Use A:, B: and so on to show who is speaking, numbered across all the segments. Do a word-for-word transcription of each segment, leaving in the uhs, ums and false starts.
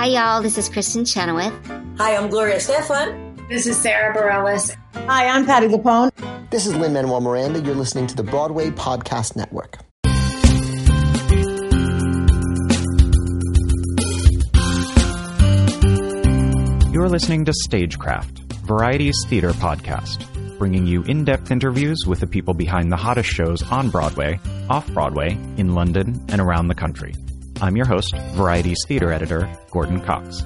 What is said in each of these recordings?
A: Hi, y'all. This is Kristen Chenoweth.
B: Hi, I'm Gloria Estefan.
C: This is Sarah Bareilles.
D: Hi, I'm Patti LuPone.
E: This is Lin-Manuel Miranda. You're listening to the Broadway Podcast Network.
F: You're listening to Stagecraft, Variety's theater podcast, bringing you in-depth interviews with the people behind the hottest shows on Broadway, off-Broadway, in London, and around the country. I'm your host, Variety's theater editor, Gordon Cox.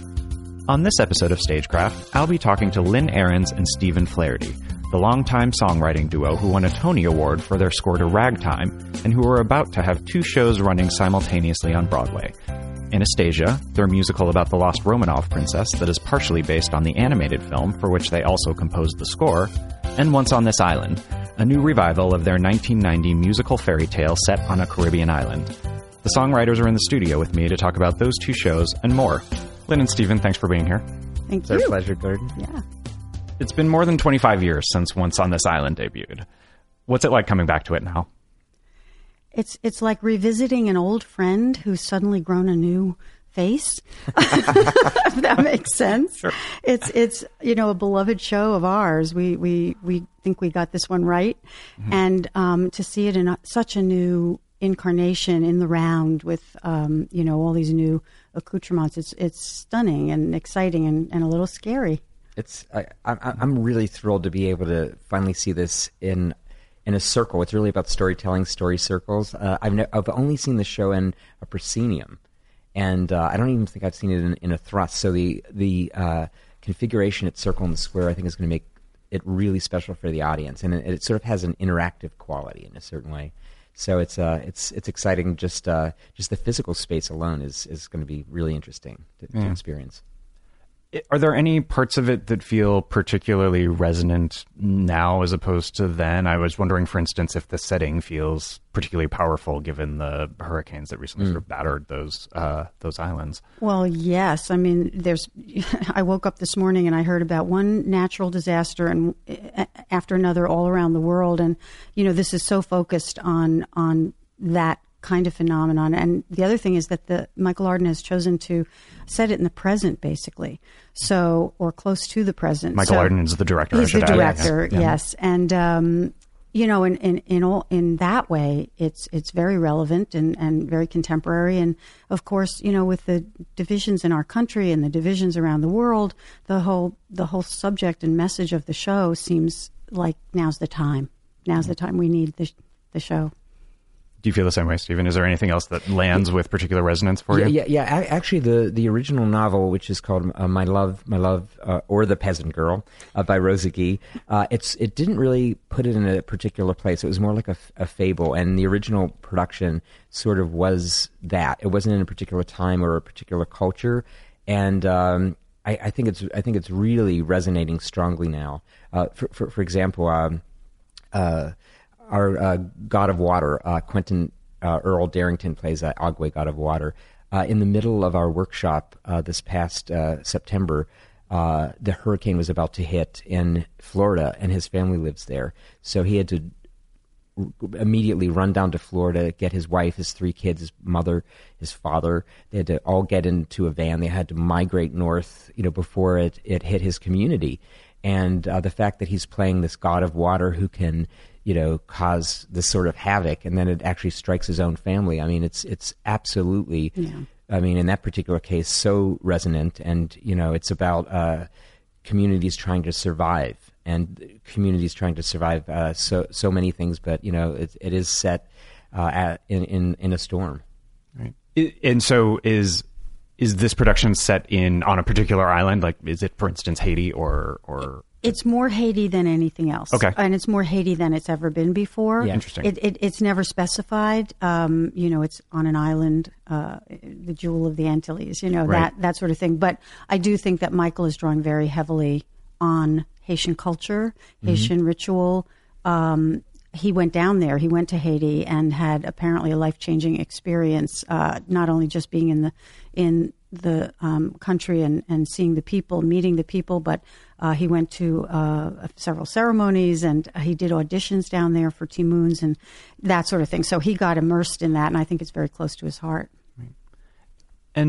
F: On this episode of Stagecraft, I'll be talking to Lynn Ahrens and Stephen Flaherty, the longtime songwriting duo who won a Tony Award for their score to Ragtime and who are about to have two shows running simultaneously on Broadway. Anastasia, their musical about the lost Romanov princess that is partially based on the animated film for which they also composed the score, and Once on This Island, a new revival of their nineteen ninety musical fairy tale set on a Caribbean island. The songwriters are in the studio with me to talk about those two shows and more. Lynn and Stephen, thanks for being here.
D: Thank
G: It's
D: you.
G: our pleasure, Gordon.
D: Yeah.
F: It's been more than twenty-five years since Once on This Island debuted. What's it like coming back to it now?
D: It's it's like revisiting an old friend who's suddenly grown a new face. If that makes sense.
F: Sure.
D: It's it's you know a beloved show of ours. We we we think we got this one right, mm-hmm. and um, to see it in a, such a new incarnation in the round with um, you know all these new accoutrements. It's it's stunning and exciting and, and a little scary.
G: It's I, I, I'm really thrilled to be able to finally see this in in a circle. It's really about storytelling, story circles. Uh, I've ne- I've only seen the show in a proscenium, and uh, I don't even think I've seen it in, in a thrust. So the the uh, configuration at Circle in the Square, I think, is going to make it really special for the audience, and it, it sort of has an interactive quality in a certain way. So it's uh it's it's exciting. Just uh just the physical space alone is is going to be really interesting to,
F: yeah.
G: to experience.
F: Are there any parts of it that feel particularly resonant now as opposed to then? I was wondering, for instance, if the setting feels particularly powerful given the hurricanes that recently mm. sort of battered those uh, those islands.
D: Well, yes. I mean, there's. I woke up this morning and I heard about one natural disaster and after another all around the world, and you know, this is so focused on on that kind of phenomenon. And the other thing is that the Michael Arden has chosen to set it in the present, basically, so or close to the present.
F: Michael
D: so
F: Arden is the director.
D: He's the director,
F: yeah.
D: yes, and um, you know, in in in, all, in that way, it's it's very relevant and, and very contemporary. And of course, you know, with the divisions in our country and the divisions around the world, the whole the whole subject and message of the show seems like now's the time. Now's the time we need the the show.
F: Do you feel the same way, Stephen? Is there anything else that lands with particular resonance for
G: yeah,
F: you?
G: Yeah, yeah. Actually, the, the original novel, which is called uh, "My Love, My Love," uh, or "The Peasant Girl" uh, by Rosa Guy, uh, it's it didn't really put it in a particular place. It was more like a, a fable, and the original production sort of was that. It wasn't in a particular time or a particular culture, and um, I, I think it's I think it's really resonating strongly now. Uh, for, for for example. Um, uh, Our uh, God of Water, uh, Quentin uh, Earl Darrington plays uh, Ogway, God of Water. Uh, in the middle of our workshop uh, this past uh, September, uh, the hurricane was about to hit in Florida, and his family lives there. So he had to r- immediately run down to Florida, get his wife, his three kids, his mother, his father. They had to all get into a van. They had to migrate north, you know, before it, it hit his community. And uh, the fact that he's playing this God of Water who can, you know, cause this sort of havoc, and then it actually strikes his own family. I mean, it's it's absolutely, yeah. I mean, in that particular case, so resonant. And, you know, it's about uh, communities trying to survive, and communities trying to survive uh, so so many things. But, you know, it, it is set uh, at, in, in, in a storm.
F: Right. And so is... Is this production set in on a particular island? Like, is it, for instance, Haiti or or?
D: It's more Haiti than anything else.
F: Okay,
D: and it's more Haiti than it's ever been before.
F: Yeah, interesting.
D: It, it, it's never specified. Um, you know, it's on an island, uh, the jewel of the Antilles. You know,
F: right.
D: that that sort of thing. But I do think that Michael is drawing very heavily on Haitian culture, Haitian mm-hmm. ritual. Um, he went down there. He went to Haiti and had apparently a life-changing experience. Uh, not only just being in the in the um, country and, and seeing the people, meeting the people, but uh, he went to uh, several ceremonies, and he did auditions down there for T. Moons and that sort of thing. So he got immersed in that, and I think it's very close to his heart.
F: Right. And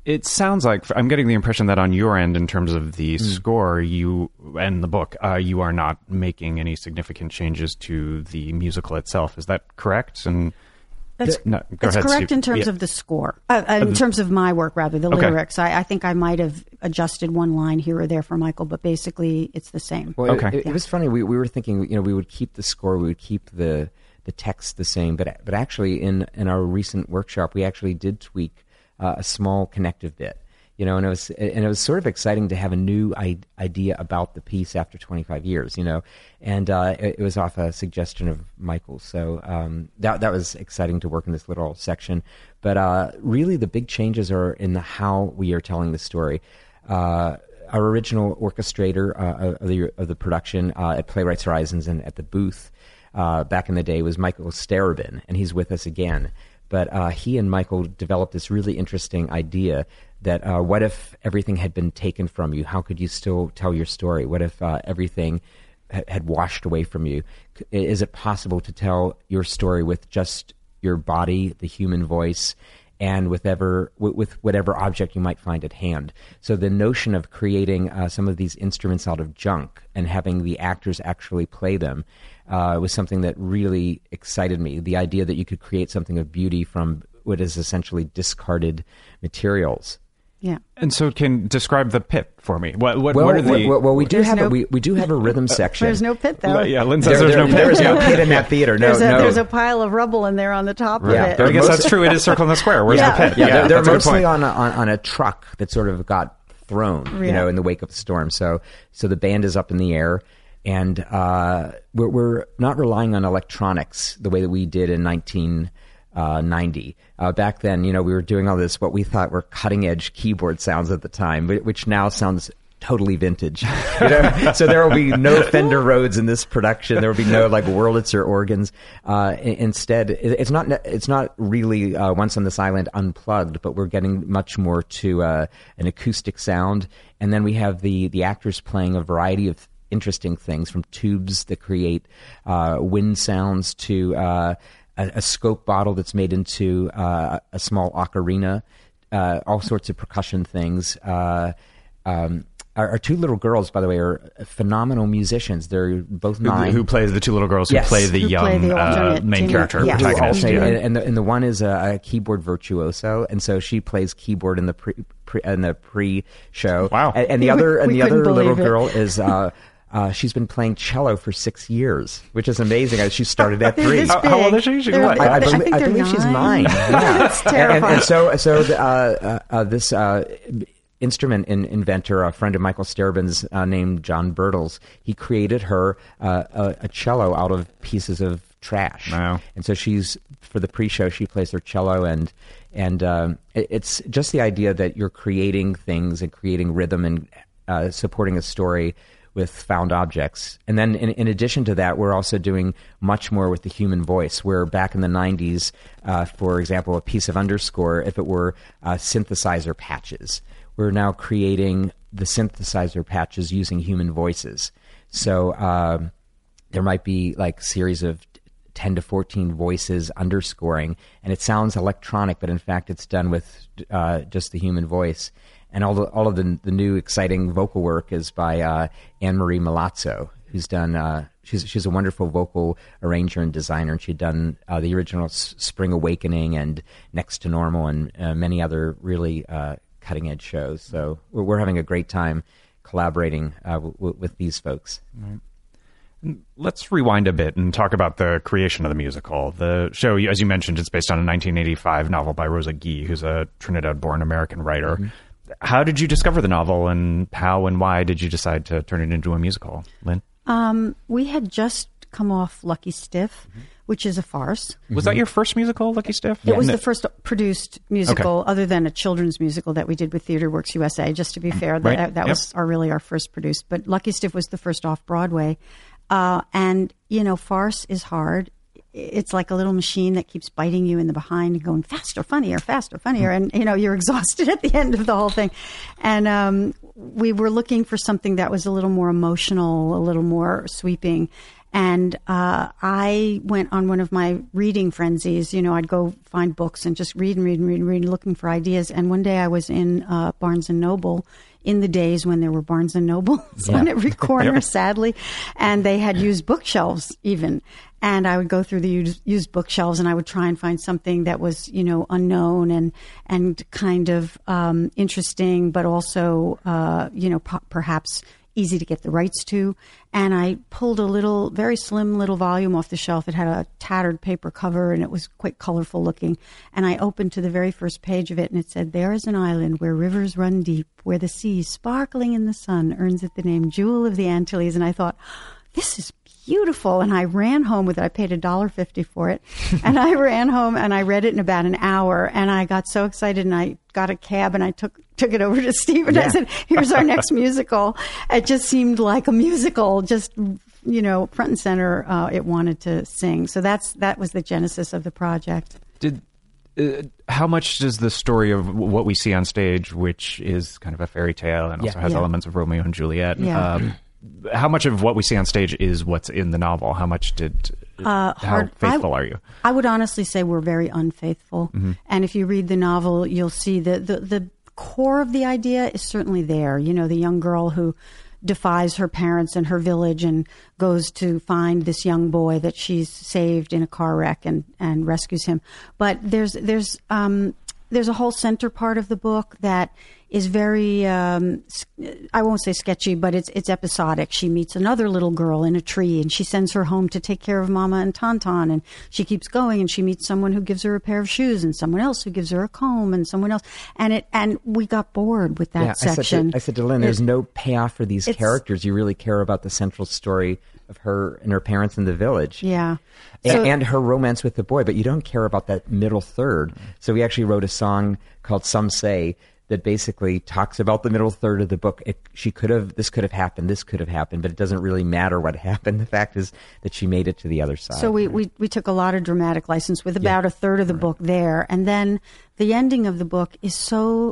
F: it sounds like I'm getting the impression that on your end, in terms of the
G: Mm.
F: score, you and the book, uh, you are not making any significant changes to the musical itself. Is that correct? And
D: That's,
F: no, go
D: that's
F: ahead,
D: correct
F: Steve.
D: in terms
F: Yeah.
D: of the score. Uh, uh, in terms of my work, rather, the
F: Okay.
D: lyrics. I, I think I might have adjusted one line here or there for Michael, but basically it's the same.
G: Well,
F: Okay.
G: it, it, it was funny. We, we were thinking, you know, we would keep the score, we would keep the the text the same, but but actually in in our recent workshop, we actually did tweak uh, a small connective bit, you know, and it was and it was sort of exciting to have a new I- idea about the piece after twenty-five years, you know, and uh, it, it was off a suggestion of Michael, so um, that that was exciting to work in this little section. But uh, really, the big changes are in the how we are telling the story. Uh, our original orchestrator uh, of the of the production uh, at Playwrights Horizons and at the booth uh, back in the day was Michael Starobin, and he's with us again. But uh, he and Michael developed this really interesting idea that uh, what if everything had been taken from you? How could you still tell your story? What if uh, everything ha- had washed away from you? C- Is it possible to tell your story with just your body, the human voice, and with ever with, with whatever object you might find at hand? So the notion of creating uh, some of these instruments out of junk and having the actors actually play them uh, was something that really excited me. The idea that you could create something of beauty from what is essentially discarded materials.
D: Yeah.
F: And so, can describe the pit for me. What what,
G: Well,
F: what are the?
G: well, well, we do
D: There's
G: have
D: no-
G: a, we, we do have a rhythm section.
D: There's no pit, though.
F: yeah, Lynn says
G: There,
F: there's
G: there,
F: no pit.
G: there is no
F: Yeah.
G: pit in that theater. No,
D: there's, a,
G: no.
D: there's a pile of rubble in there on the top
G: Yeah.
D: of it.
F: I guess
G: Most-
F: that's true. It is Circle in the Square. Where's
D: Yeah.
F: the pit?
G: Yeah, they're, they're
F: that's a good
G: mostly
F: point.
G: on a, on, on a truck that sort of got thrown, you
D: Yeah.
G: know, in the wake of the storm. So, so the band is up in the air, and uh, we're, we're not relying on electronics the way that we did in nineteen ninety. Uh, back then, you know, we were doing all this what we thought were cutting edge keyboard sounds at the time, whi- which now sounds totally vintage. You know? So there will be no Fender Rhodes in this production. There will be no like Wurlitzer organs. Uh, i- instead, it, it's not ne- it's not really uh, Once on This Island unplugged, but we're getting much more to uh, an acoustic sound. And then we have the the actors playing a variety of interesting things, from tubes that create uh, wind sounds to uh, a, a scope bottle that's made into uh, a small ocarina, uh, all sorts of percussion things. Uh, um, our, our two little girls, by the way, are phenomenal musicians. They're both
F: Who,
G: nine.
F: who plays the two little girls who
G: Yes.
F: play the
D: Who
F: young
D: play the
F: uh,
D: alternate
F: main
D: team.
F: character,
D: Yeah.
G: Who
F: protagonist?
G: alternate,
F: Yeah.
G: and, and, the, and the one is a, a keyboard virtuoso, and so she plays keyboard in the pre, pre in the pre-show.
F: Wow.
G: And, and the other and
D: We
G: the other
D: couldn't
G: little
D: believe it.
G: girl is. Uh, Uh, she's been playing cello for six years, which is amazing. She started at
D: They're
G: three.
D: this
F: How- how old
D: big.
F: is she? She's
D: They're-
F: what?
G: I, I,
D: I
G: belie-
D: think
G: I
D: they're
G: believe she's
D: nine.
G: nine. Yeah.
D: That's
G: And, and,
D: terrifying.
G: and so, so the, uh, uh, uh, this uh, instrument in, inventor, a friend of Michael Starobin's uh, named John Bertels, he created her uh, a, a cello out of pieces of trash.
F: Wow.
G: And so she's, for the pre-show, she plays her cello, and and um, it, it's just the idea that you're creating things and creating rhythm and uh, supporting a story with found objects. And then in, in addition to that, we're also doing much more with the human voice, where back in the nineties, uh, for example, a piece of underscore, if it were uh, synthesizer patches, we're now creating the synthesizer patches using human voices. So um, there might be like a series of ten to fourteen voices underscoring, and it sounds electronic, but in fact it's done with uh, just the human voice. And all the, all of the, the new exciting vocal work is by uh, Anne-Marie Milazzo, who's done, uh, she's, she's a wonderful vocal arranger and designer, and she'd done uh, the original S- Spring Awakening and Next to Normal and uh, many other really uh, cutting-edge shows. So we're, we're having a great time collaborating uh, w- w- with these folks.
F: Let's rewind a bit and talk about the creation of the musical. The show, as you mentioned, it's based on a nineteen eighty-five novel by Rosa Guy, who's a Trinidad-born American writer. Mm-hmm. How did you discover the novel, and how and why did you decide to turn it into a musical, Lynn?
D: Um, we had just come off Lucky Stiff,
F: Mm-hmm.
D: which is a farce.
F: Was that your first musical, Lucky Stiff?
D: It was
F: No.
D: the first produced musical, other than a children's musical that we did with Theatre Works U S A. Just to be fair, that,
F: Right.
D: that
F: Yep.
D: was our, really our first produced. But Lucky Stiff was the first off Broadway. Uh, and, you know, farce is hard. It's like a little machine that keeps biting you in the behind and going faster, funnier, faster, funnier. And, you know, you're exhausted at the end of the whole thing. And um, we were looking for something that was a little more emotional, a little more sweeping. And uh, I went on one of my reading frenzies. You know, I'd go find books and just read and read and read and read, looking for ideas. And one day I was in uh, Barnes and Noble in the days when there were Barnes and Nobles
G: Yeah.
D: on every corner, sadly. And they had used bookshelves even. And I would go through the used, used bookshelves and I would try and find something that was, you know, unknown and, and kind of um, interesting, but also, uh, you know, p- perhaps easy to get the rights to. And I pulled a little, very slim little volume off the shelf. It had a tattered paper cover and it was quite colorful looking. And I opened to the very first page of it and it said, "There is an island where rivers run deep, where the sea, sparkling in the sun, earns it the name Jewel of the Antilles." And I thought, this is beautiful. And I ran home with it. I paid a dollar fifty for it. And I ran home and I read it in about an hour. And I got so excited and I got a cab and I took took it over to Steve and
G: Yeah.
D: I said, "Here's our next musical." It just seemed like a musical, just, you know, front and center. Uh, it wanted to sing. So that's that was the genesis of the project.
F: Did uh, how much does the story of what we see on stage, which is kind of a fairy tale and also
G: Yeah.
F: has
D: Yeah.
F: elements of Romeo and Juliet,
D: Yeah.
F: um, how much of what we see on stage is what's in the novel? How much did
D: Uh,
F: how
D: hard-
F: faithful
D: I,
F: are you?
D: I would honestly say we're very unfaithful.
F: Mm-hmm.
D: And if you read the novel, you'll see that the, the core of the idea is certainly there. You know, the young girl who defies her parents and her village and goes to find this young boy that she's saved in a car wreck and, and rescues him. But there's there's um, there's a whole center part of the book that is very, um, I won't say sketchy, but it's it's episodic. She meets another little girl in a tree and she sends her home to take care of Mama and Tonton. And she keeps going and she meets someone who gives her a pair of shoes and someone else who gives her a comb and someone else. And it and we got bored with that
G: yeah,
D: section.
G: I said to, I said to Lynn, there's
D: It-
G: no payoff for these
D: it's-
G: characters. You really care about the central story of her and her parents in the village.
D: Yeah.
G: A-
D: So-
G: and her romance with the boy, but you don't care about that middle third. So we actually wrote a song called "Some Say" that basically talks about the middle third of the book. It, she could have, this could have happened, this could have happened, but it doesn't really matter what happened. The fact is that she made it to the other side.
D: So we, we, we took a lot of dramatic license with about a third of the book there. And then the ending of the book is so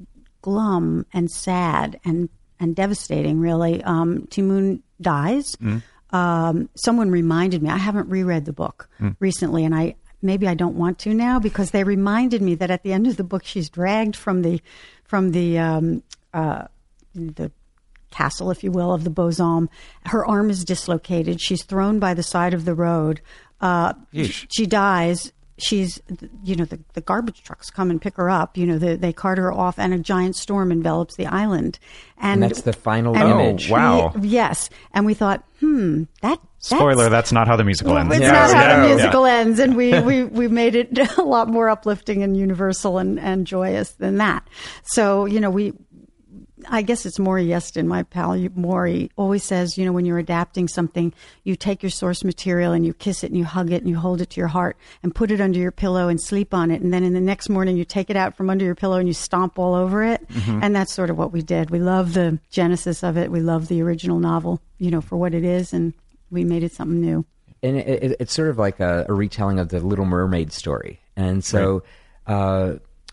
D: glum and sad and, and devastating, really. Um, Timoon dies. Um, someone reminded me, I haven't reread the book recently, and I maybe I don't want to now because they reminded me that at the end of the book she's dragged from the from the um, uh, the castle, if you will, of the Beaux-Arts. Her arm is dislocated. She's thrown by the side of the road. Uh,
F: Yeesh.
D: she dies. She's, you know, the, the garbage trucks come and pick her up. You know, the, they cart her off, and a giant storm envelops the island. And,
G: And that's the final
D: and-
G: image.
F: Oh, wow.
D: Ye- yes. And we thought, hmm, that.
F: Spoiler,
D: that's,
F: that's not how the musical ends.
D: it's
G: Yeah.
D: not how
F: Yeah.
D: the musical ends, and we, we, we made it a lot more uplifting and universal and, and joyous than that. So, you know, we, I guess it's Maury Yeston, my pal Maury, always says, you know, when you're adapting something, you take your source material and you kiss it and you hug it and you hold it to your heart and put it under your pillow and sleep on it. And then in the next morning, you take it out from under your pillow and you stomp all over it. Mm-hmm. And that's sort of what we did. We love the genesis of it. We love the original novel, you know, for what it is. And we made it something new.
G: And it, it, it's sort of like a, a retelling of the Little Mermaid story. And so uh,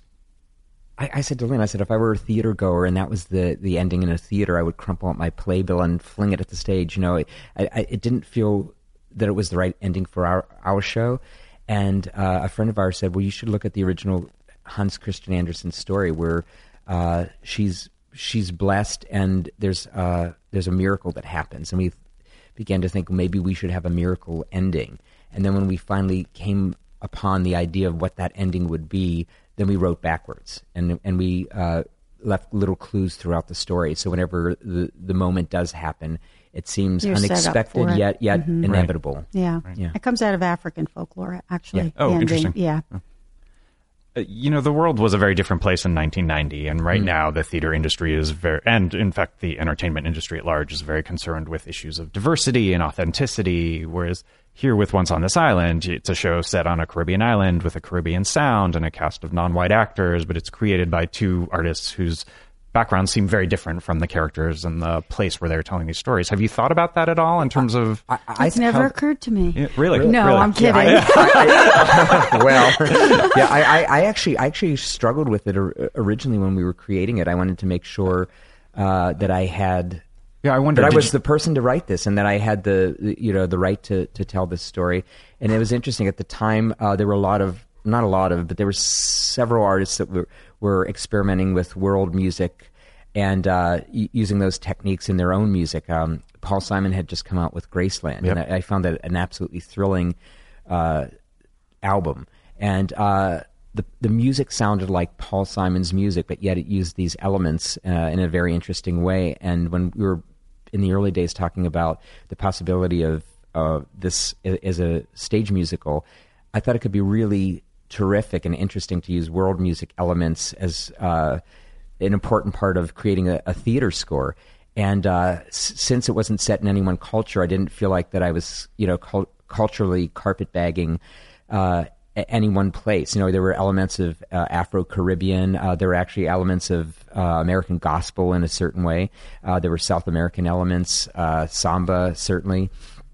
G: I, I said to Lynn, I said, if I were a theater goer and that was the, the ending in a theater, I would crumple up my playbill and fling it at the stage. You know, I, I, it didn't feel that it was the right ending for our, our show. And uh, a friend of ours said, well, you should look at the original Hans Christian Andersen story where uh, she's she's blessed and there's uh, there's a miracle that happens. And we began to think, well, maybe we should have a miracle ending. And then when we finally came upon the idea of what that ending would be, then we wrote backwards. And and we uh, left little clues throughout the story. So whenever the, the moment does happen, it seems
D: You're set up
G: unexpected
D: for it.
G: yet yet
D: Mm-hmm.
G: inevitable.
D: Yeah.
G: Yeah.
D: It comes out of African folklore, actually.
G: Yeah.
F: Oh,
D: the ending.
F: interesting.
D: Yeah.
F: Uh, you know, the world was a very different place in nineteen ninety, and right now the theater industry is very, and in fact the entertainment industry at large is very concerned with issues of diversity and authenticity, whereas here with Once on This Island, it's a show set on a Caribbean island with a Caribbean sound and a cast of non-white actors, but it's created by two artists whose backgrounds seem very different from the characters and the place where they're telling these stories. Have you thought about that at all in terms of...
G: I, I,
D: It's never
G: how-
D: occurred to me.
F: Yeah, really?
D: No,
F: Really?
D: I'm kidding.
G: Yeah, I- I- well, yeah, I, I, I actually, I actually struggled with it or, originally when we were creating it. I wanted to make sure uh, that I had
F: Yeah, I wonder.
G: That I
F: did
G: was
F: you-
G: the person to write this, and that I had the the, you know the right to to tell this story. And it was interesting at the time. Uh, there were a lot of not a lot of, but there were several artists that were were experimenting with world music and uh, y- using those techniques in their own music. Um, Paul Simon had just come out with Graceland,
F: Yep.
G: and I, I found that an absolutely thrilling uh, album. And uh, the the music sounded like Paul Simon's music, but yet it used these elements uh, in a very interesting way. And when we were in the early days talking about the possibility of uh, this as a stage musical, I thought it could be really terrific and interesting to use world music elements as uh, an important part of creating a, a theater score. And uh, s- since it wasn't set in any one culture, I didn't feel like that I was, you know, cul- culturally carpetbagging uh, a- any one place. You know, there were elements of uh, Afro-Caribbean. Uh, there were actually elements of uh, American gospel in a certain way. Uh, there were South American elements, uh, samba certainly.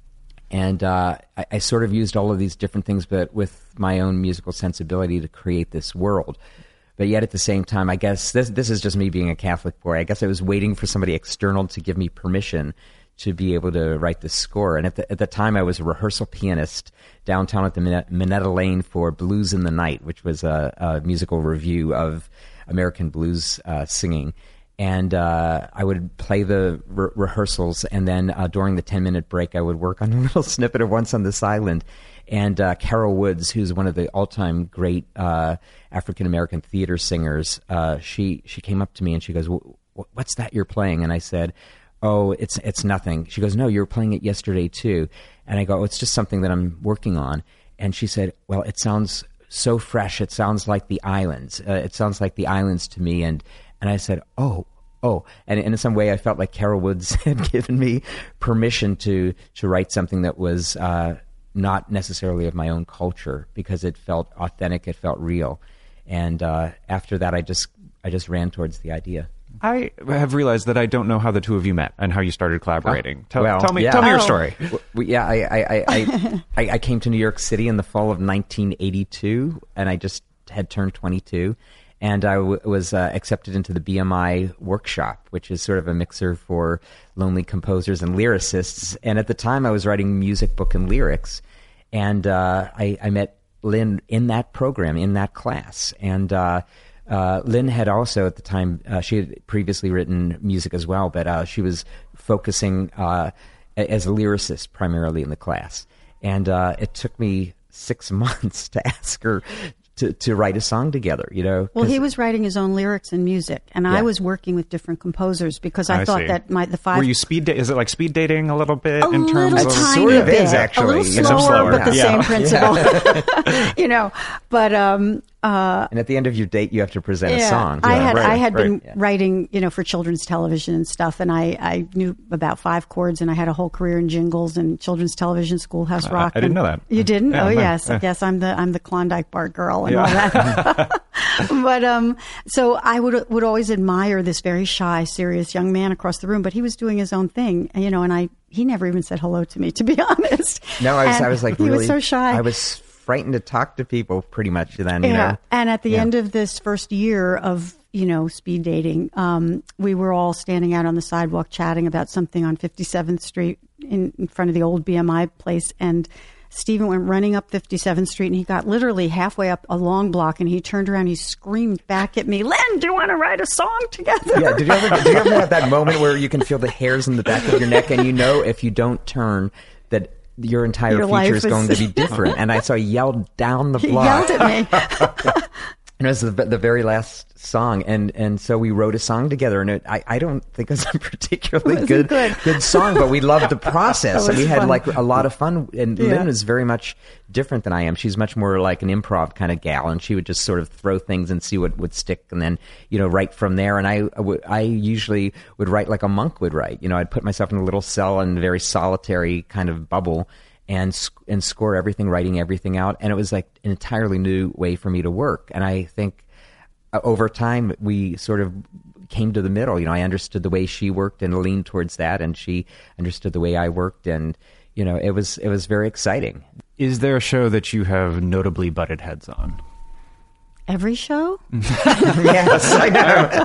G: And uh, I, I sort of used all of these different things, but with my own musical sensibility to create this world. But yet at the same time, I guess this this is just me being a Catholic boy. I guess I was waiting for somebody external to give me permission to be able to write this score. And at the, at the time, I was a rehearsal pianist downtown at the Min- Minetta Lane for Blues in the Night, which was a, a musical review of American blues uh, singing. And uh, I would play the re- rehearsals, and then uh, during the ten-minute break, I would work on a little snippet of Once on This Island. And uh, Carol Woods, who's one of the all-time great uh, African-American theater singers, uh, she she came up to me and she goes, "What's that you're playing?" And I said, "Oh, it's it's nothing." She goes, "No, you were playing it yesterday too." And I go, "Oh, it's just something that I'm working on." And she said, "Well, it sounds so fresh. It sounds like the islands. Uh, it sounds like the islands to me." And and I said, "Oh." Oh, and in some way, I felt like Carol Woods had given me permission to to write something that was uh, not necessarily of my own culture, because it felt authentic, it felt real. And uh, after that, I just I just ran towards the idea.
F: I have realized that I don't know how the two of you met and how you started collaborating.
G: Oh,
F: tell,
G: well,
F: tell me,
G: yeah.
F: tell me your
D: Oh.
F: story.
G: Well, yeah, I I, I, I, I I came to New York City in the fall of nineteen eighty-two, and I just had turned twenty-two. And I w- was uh, accepted into the B M I workshop, which is sort of a mixer for lonely composers and lyricists. And at the time, I was writing music, book, and lyrics. And uh, I, I met Lynn in that program, in that class. And uh, uh, Lynn had also, at the time, uh, she had previously written music as well, but uh, she was focusing uh, a- as a lyricist primarily in the class. And uh, it took me six months to ask her to, to write a song together, you know.
D: Well,
G: 'cause-
D: he was writing his own lyrics and music, and
G: Yeah.
D: I was working with different composers because I,
F: I
D: thought
F: see.
D: that my the five
F: Were you speed? Da- is it like speed dating a little bit
D: a
F: in terms
D: little
F: of?
D: tiny
G: sort of
D: bit,
G: is, actually.
D: a little
G: It's
D: slower,
F: some slower,
D: but the
F: yeah.
D: same principle, you know. But um, uh,
G: and at the end of your date, you have to present
D: yeah,
G: a song.
D: I
G: Yeah,
D: had
F: right,
D: I had been
F: right.
D: writing, you know, for children's television and stuff, and I, I knew about five chords, and I had a whole career in jingles and children's television, Schoolhouse
F: I-
D: Rock.
F: I didn't
D: and-
F: know that.
D: You didn't?
F: Yeah,
D: oh
F: no,
D: yes,
F: yeah.
D: yes. I'm the I'm the Klondike Bar girl and
F: Yeah.
D: all that. But um, so I would would always admire this very shy, serious young man across the room, but he was doing his own thing, you know, and I he never even said hello to me, to be honest.
G: No, I was,
D: And
G: I was like,
D: he
G: really,
D: was so shy.
G: I was frightened to talk to people pretty much then, you
D: Yeah.
G: know.
D: And at the
G: Yeah.
D: end of this first year of, you know, speed dating, um, we were all standing out on the sidewalk chatting about something on fifty-seventh Street in, in front of the old B M I place. And Stephen went running up fifty-seventh Street, and he got literally halfway up a long block, and he turned around, he screamed back at me, "Len, do you want to write a song together?"
G: Yeah, did you ever, do you ever have that moment where you can feel the hairs in the back of your neck, and you know if you don't turn that your entire
D: Your
G: future
D: life
G: is
D: is-
G: going to be different? And I saw he yelled down the
D: He
G: block.
D: yelled at me.
G: And it was the, the very last song, and, and so we wrote a song together. And it, I, I don't think it was a particularly
D: Wasn't
G: good,
D: good.
G: good song, but we loved the process,
D: That
G: and we
D: was
G: had
D: fun.
G: like a lot of fun. And
D: Yeah.
G: Lynn is very much different than I am. She's much more like an improv kind of gal, and she would just sort of throw things and see what would stick, and then you know write from there. And I, I, would, I usually would write like a monk would write. You know, I'd put myself in a little cell in a very solitary kind of bubble. And sc- and score everything, writing everything out, and it was like an entirely new way for me to work. And I think uh, over time we sort of came to the middle. You know, I understood the way she worked and leaned towards that, and she understood the way I worked, and you know, it was it was very exciting.
F: Is there a show that you have notably butted heads on?
D: Every show?
G: Yes, I know.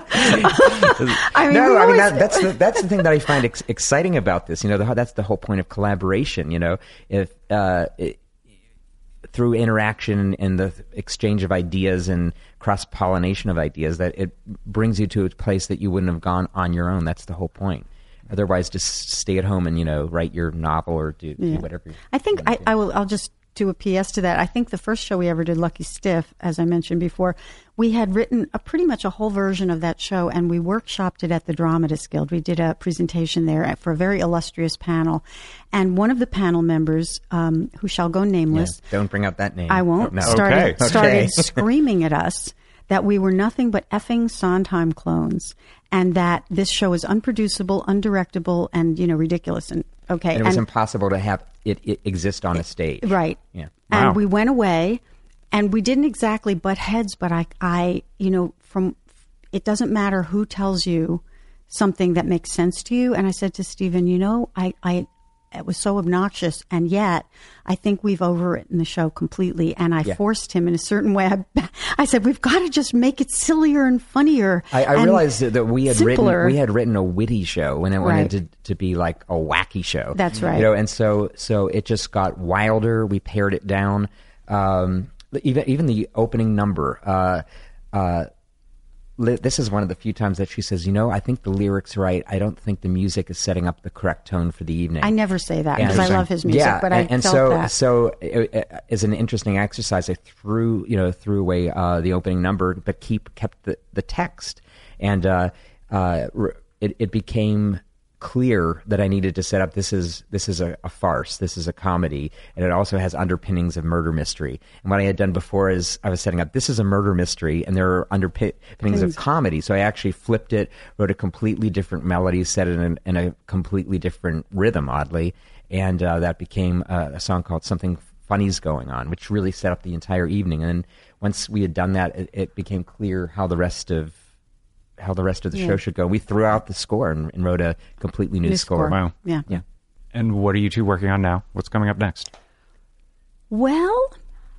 D: I mean,
G: no,
D: we
G: I mean
D: always-
G: that, that's the that's the thing that I find ex- exciting about this. You know, the, that's the whole point of collaboration. You know, if uh, it, through interaction and the exchange of ideas and cross pollination of ideas, that it brings you to a place that you wouldn't have gone on your own. That's the whole point. Otherwise, just stay at home and you know write your novel or do, do
D: Yeah.
G: whatever.
D: I think I, I will. I'll just do a P S to that. I think the first show we ever did, Lucky Stiff, as I mentioned before, we had written a pretty much a whole version of that show, and we workshopped it at the Dramatists Guild. We did a presentation there for a very illustrious panel, and one of the panel members, um, who shall go nameless,
G: Yeah, don't bring up that name.
D: I won't,
G: Oh, no.
D: started,
F: Okay.
D: started
G: Okay.
D: screaming at us that we were nothing but effing Sondheim clones, and that this show is unproducible, undirectable, and you know ridiculous. And okay,
G: And it was
D: and-
G: impossible to have it, it exist on a stage.
D: right.
G: Yeah.
D: And
F: Wow.
D: we went away, and we didn't exactly butt heads, but I, I, you know, from it doesn't matter who tells you something that makes sense to you. And I said to Stephen, you know, I, I, it was so obnoxious, and yet I think we've overwritten the show completely. And I
G: Yeah.
D: forced him in a certain way. I, I said, we've got to just make it sillier and funnier.
G: I, I
D: and
G: realized that, that we had
D: simpler.
G: written we had written a witty show when it
D: Right.
G: wanted to, to be like a wacky show.
D: That's right.
G: You know, and so so it just got wilder. We pared it down. Um, even even the opening number. Uh, uh, li- this is one of the few times that she says, "You know, I think the lyrics right. I don't think the music is setting up the correct tone for the evening."
D: I never say that because
G: And-
D: I love his music,
G: yeah,
D: but I
G: and, and
D: felt
G: so
D: that.
G: so it, it, as an interesting exercise, I threw you know threw away uh, the opening number, but keep kept the, the text, and uh, uh, r- it, it became clear that I needed to set up this is this is a, a farce, this is a comedy, and it also has underpinnings of murder mystery. And what I had done before is I was setting up this is a murder mystery, and there are underpinnings of comedy. So I actually flipped it, wrote a completely different melody, set it in, in a completely different rhythm, oddly, and uh, that became a, a song called Something Funny's Going On, which really set up the entire evening. And then once we had done that, it, it became clear how the rest of how the rest of the
D: Yeah.
G: show should go. We threw out the score and, and wrote a completely new,
D: New
G: score.
D: score.
F: Wow.
D: Yeah.
G: Yeah.
F: And what are you two working on now? What's coming up next?
D: Well,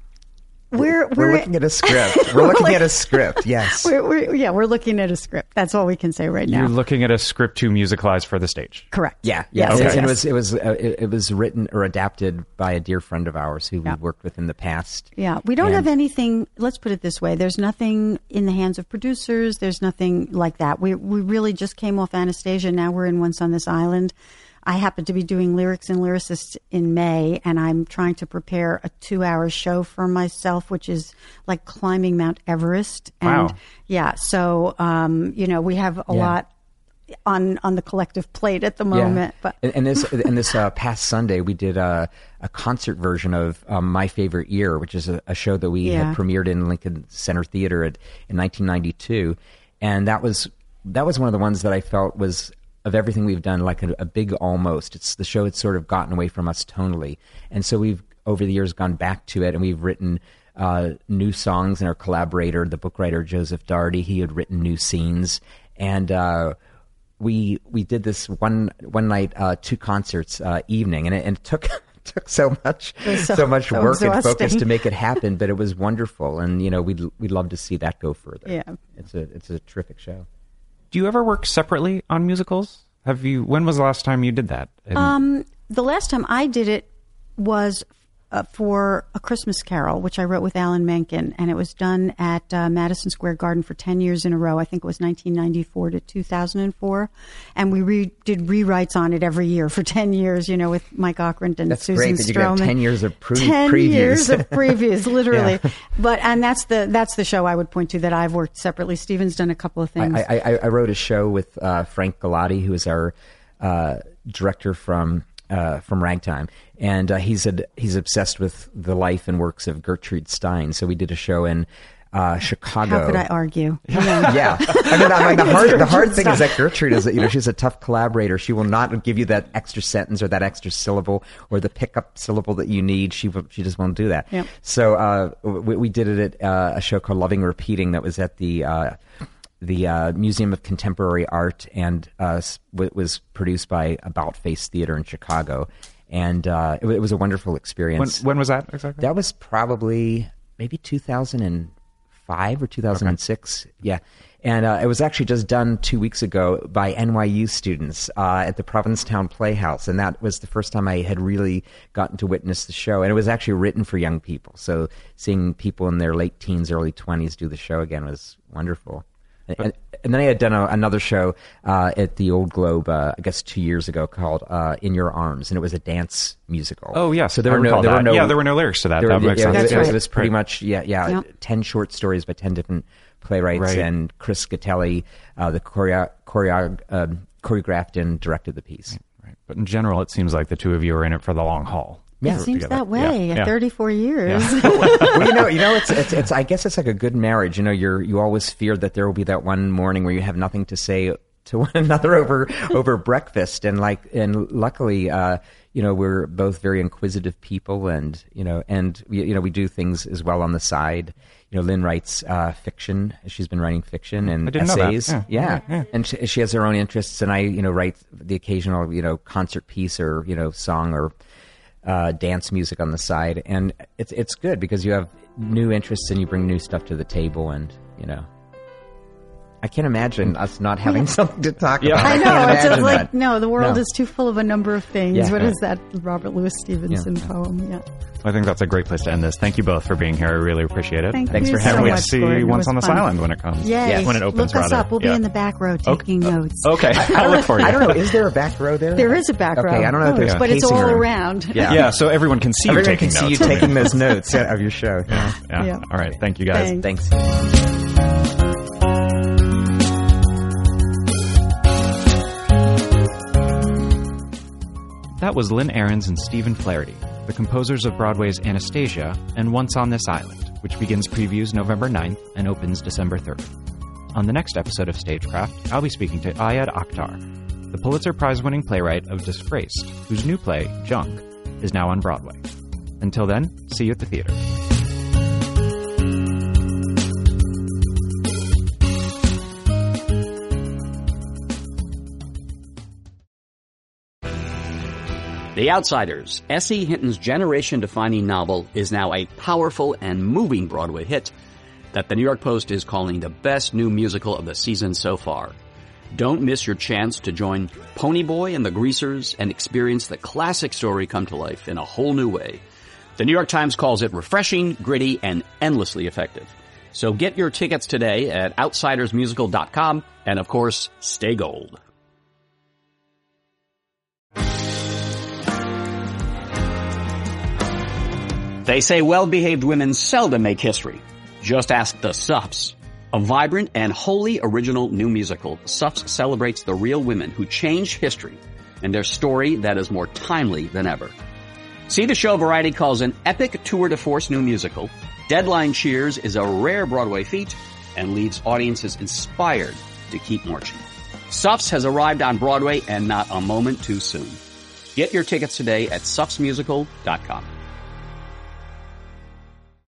D: we're
G: We're looking at a script. We're looking at a script. Yes.
D: We're, we're, yeah, we're looking at a script. That's all we can say right now.
F: You're looking at a script to musicalize for the stage.
D: Correct.
G: Yeah, yeah.
D: Yes,
G: And,
D: yes,
G: and it
D: yes.
G: was it was uh, it, it was written or adapted by a dear friend of ours who
D: Yeah.
G: we worked with in the past.
D: Yeah, we don't
G: And-
D: have anything. Let's put it this way: there's nothing in the hands of producers. There's nothing like that. We we really just came off Anastasia. Now we're in Once on This Island. I happen to be doing lyrics and lyricists in May, and I'm trying to prepare a two-hour show for myself, which is like climbing Mount Everest. And
F: Wow.
D: yeah, so um, you know, we have a
G: Yeah.
D: lot on on the collective plate at the moment. But
G: and, and this and this uh, past Sunday we did a, a concert version of um, My Favorite Year, which is a, a show that we
D: Yeah.
G: had premiered in Lincoln Center Theater at, in nineteen ninety-two, and that was that was one of the ones that I felt was of everything we've done like a, a big almost. It's the show had sort of gotten away from us tonally, and so we've over the years gone back to it, and we've written uh, new songs. And our collaborator, the book writer Joseph Daugherty, he had written new scenes, and uh, we we did this one one night uh, two concerts uh, evening, and it, and it took took so much
D: was so-
G: so, much
D: so
G: work and focus
D: exhausting.
G: to make it happen, but it was wonderful, and you know we'd we'd love to see that go further.
D: Yeah.
G: it's a it's a terrific show.
F: Do you ever work separately on musicals? Have you? When was the last time you did that? And-
D: Um, the last time I did it was uh, for A Christmas Carol, which I wrote with Alan Menken, and it was done at uh, Madison Square Garden for ten years in a row. I think it was nineteen ninety-four to two thousand four, and we re- did rewrites on it every year for ten years. You know, with Mike Ockrent and
G: That's
D: Susan
G: great that you could have
D: Stroman.
G: ten years of pre-
D: ten
G: previews.
D: years of previews, literally.
G: Yeah.
D: But and that's the that's the show I would point to that I've worked separately. Steven's done a couple of things.
G: I, I, I wrote a show with uh, Frank Galati, who is our uh, director from uh, from Ragtime, and uh, he's a, he's obsessed with the life and works of Gertrude Stein. So we did a show in uh, Chicago.
D: How could I argue?
G: Yeah, I mean, I mean the hard the hard thing is that Gertrude is, you know, she's a tough collaborator. She will not give you that extra sentence or that extra syllable or the pickup syllable that you need. She will- she just won't do that.
D: Yep.
G: So uh, we, we did it at uh, a show called Loving Repeating that was at the uh, the uh, Museum of Contemporary Art, and uh, s- w- was produced by About Face Theater in Chicago, and uh, it, w- it was a wonderful
F: when,
G: experience.
F: when was that exactly?
G: That was probably maybe two thousand five or two thousand six. Okay. Yeah. And uh, it was actually just done two weeks ago by N Y U students uh, at the Provincetown Playhouse. And that was the first time I had really gotten to witness the show. And it was actually written for young people. So seeing people in their late teens, early twenties do the show again was wonderful. But, and, and then I had done a, another show uh, at the Old Globe, uh, I guess two years ago, called uh, "In Your Arms," and it was a dance musical.
F: Oh yeah,
G: so there
F: I
G: were no, there were no,
F: yeah, there were no lyrics to that.
G: There,
F: that makes
G: yeah,
F: sense.
G: It,
D: right.
G: it was pretty
D: right.
G: much yeah, yeah,
D: yep.
G: ten short stories by ten different playwrights,
F: right.
G: and Chris Scatelli, uh, the choreo- choreo- um, choreographed and directed the piece.
F: Right, right. But in general, it seems like the two of you are in it for the long haul.
D: Yeah. It seems
F: together.
D: that way.
F: Yeah.
D: At
F: Yeah.
D: thirty-four years.
F: Yeah.
G: Well, you know, you know, it's, it's, it's. I guess it's like a good marriage. You know, you're you always fear that there will be that one morning where you have nothing to say to one another over over breakfast, and like, and luckily, uh, you know, we're both very inquisitive people, and you know, and we, you know, we do things as well on the side. You know, Lynn writes uh, fiction. She's been writing fiction and
F: I didn't know that.
G: essays.
F: Yeah.
G: Yeah,
F: Yeah, yeah.
G: and she, she has her own interests, and I, you know, write the occasional, you know, concert piece or you know, song or. Uh, dance music on the side, and it's it's good because you have new interests and you bring new stuff to the table, and you know, I can't imagine us not having something to talk
F: Yeah.
G: about.
D: I know.
G: can't
D: It's
G: imagine
D: like,
G: that.
D: no, the world
G: No.
D: is too full of a number of things.
G: Yeah.
D: What
G: Right.
D: is that Robert Louis Stevenson
G: Yeah.
D: poem? Yeah.
F: I think that's a great place to end this. Thank you both for being here. I really appreciate it.
D: Thank
G: Thanks
D: you
G: for
D: so
G: having
F: Can't
G: us.
F: wait
D: much,
F: to see
D: Gordon. It
F: Once
D: was
F: on this
D: fun.
F: Island when it comes.
D: Yay.
G: Yes.
F: When it opens,
D: Look us
F: rather.
D: up. We'll
F: Yeah.
D: be in the back row taking notes.
F: Okay, I'll look for you.
G: I don't know. Is there a back row there?
D: There is a back row.
G: Okay, I don't know if there's
D: but it's
G: pacing
D: all
G: room.
D: around.
G: Yeah.
F: Yeah, so everyone can see
G: Everyone
F: you taking
G: can see
F: notes.
G: you taking those notes yeah, of your show. Yeah.
F: Yeah.
D: Yeah.
F: All right. Thank you guys.
D: Thanks.
G: Thanks.
F: That was Lynn Ahrens and Stephen Flaherty, the composers of Broadway's Anastasia and Once on This Island, which begins previews November ninth and opens December third. On the next episode of Stagecraft, I'll be speaking to Ayad Akhtar, the Pulitzer Prize-winning playwright of Disgraced, whose new play, Junk, is now on Broadway. Until then, see you at the theater.
C: The Outsiders, S E. Hinton's generation-defining novel, is now a powerful and moving Broadway hit that the New York Post is calling the best new musical of the season so far. Don't miss your chance to join Ponyboy and the Greasers and experience the classic story come to life in a whole new way. The New York Times calls it refreshing, gritty, and endlessly effective. So get your tickets today at outsiders musical dot com, and of course, stay gold. They say well-behaved women seldom make history. Just ask the Suffs. A vibrant and wholly original new musical, Suffs celebrates the real women who changed history and their story that is more timely than ever. See the show Variety calls an epic tour de force new musical. Deadline cheers is a rare Broadway feat and leaves audiences inspired to keep marching. Suffs has arrived on Broadway and not a moment too soon. Get your tickets today at suffs musical dot com.